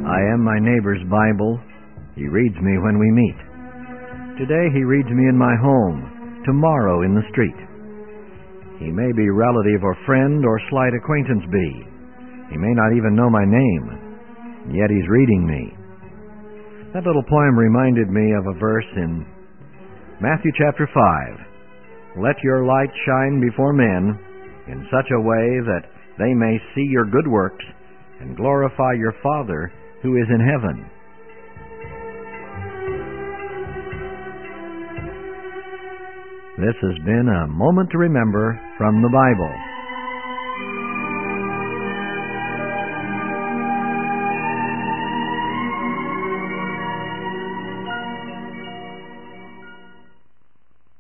I am my neighbor's Bible. He reads me when we meet. Today he reads me in my home, tomorrow in the street. He may be relative or friend or slight acquaintance be. He may not even know my name, yet he's reading me. That little poem reminded me of a verse in Matthew chapter 5. Let your light shine before men in such a way that they may see your good works and glorify your Father who is in heaven. This has been a Moment to Remember from the Bible.